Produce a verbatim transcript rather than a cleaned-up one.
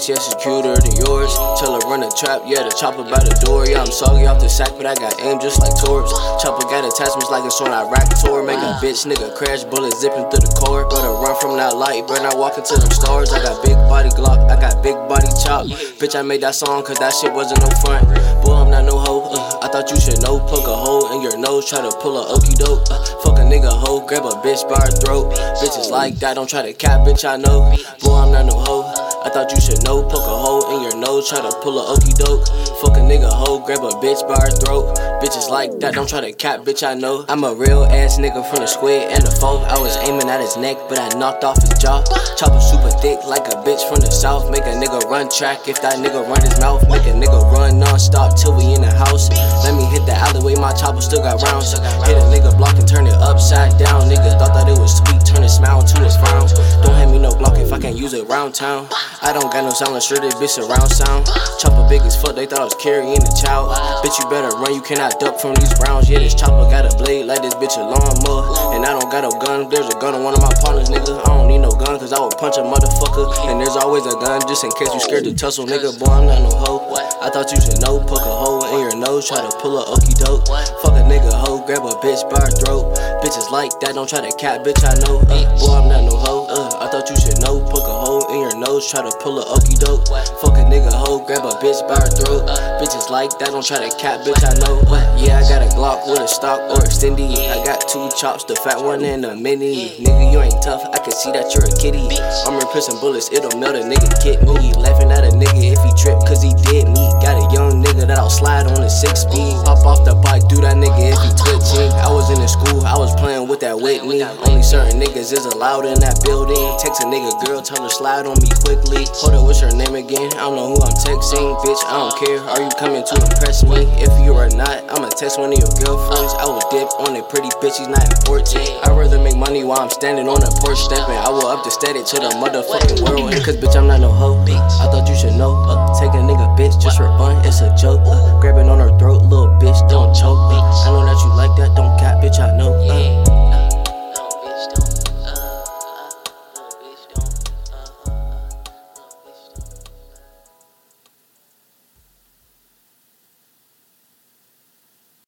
bitch, yeah, she's cuter than yours. Tell her run a trap, yeah, the chopper by the door. Yeah, I'm soggy off the sack, but I got aim just like Torbs. Chopper got attachments like it's on Iraq tour. Make a bitch nigga crash, bullet zipping through the core. Better run from that light, better not walk into them stars. I got big body Glock, I got big body chop. Bitch, I made that song cause that shit wasn't no front. Boy, I'm not no hoe, uh, I thought you should know. Plug a hole in your nose, try to pull a okie doke. uh, Fuck a nigga hoe, grab a bitch by her throat. Bitches like that, don't try to cap, bitch, I know. Boy, I'm not no hoe, I thought you should know. Poke a hole in your nose, try to pull a okie doke. Fuck a nigga hoe, grab a bitch by her throat. Bitches like that, don't try to cap, bitch, I know. I'm a real ass nigga from the squid and the foe. I was aiming at his neck, but I knocked off his jaw. Chopper super thick like a bitch from the south. Make a nigga run track if that nigga run his mouth. Make a nigga run non-stop till we in the house. Let me hit the alleyway, my chopper still got rounds. Hit a nigga block and turn it upside down. Nigga thought that it was sweet, turn a smile to a frown. Don't hand me no Glock if I can't use it round town. I don't got no sound, sure this bitch surround sound. Chopper big as fuck, they thought I was carrying the child. Bitch, you better run, you cannot duck from these rounds. Yeah, this chopper got a blade like this bitch a lawnmower. And I don't got no gun, there's a gun on one of my partners, nigga. I don't need no gun, cause I would punch a motherfucker. And there's always a gun, just in case you scared to tussle, nigga. Boy, I'm not no hoe, I thought you should know. Poke a hole in your nose, try to pull a okie doke. Fuck a nigga hoe, grab a bitch by her throat. Bitches like that, don't try to cap, bitch, I know. uh, Boy, I'm not no hoe, uh, I thought you should know. Poke a hole in your nose, try to pull a okie doke. Fuck a nigga hoe, grab a bitch by her throat. Bitches like that, don't try to cap, bitch, I know. uh, Yeah, I got a Glock with a stock or extended. I got two chops, the fat one and a mini. Nigga, you ain't tough, I can see that you're a kitty. Armor, prison bullets, it'll melt a nigga kidney. Laughing at a nigga if he trip, cause he did me. Got a young nigga that I'll slide on a six speed. Pop off the bike, do that nigga if he twitching. I was in the school, I was playing with that Whitney. Only certain niggas is allowed in that building. Text a nigga girl, tell her slide on me quickly. Hold up, what's your name again? I don't know who I'm texting. Bitch, I don't care, are you coming to impress me? If you are not, I'ma text one of your girlfriends. I will dip on a pretty bitch, she's not important. I'd rather make money while I'm standing on a porch stepping. I will up the static to the motherfucking world. Cause bitch, I'm not no hoe, I thought you should know. uh, Take a nigga bitch just for fun, it's a joke. uh, Grabbing on her throat, little bitch, don't choke. uh, I know that you like that, don't cap, bitch, I know. uh.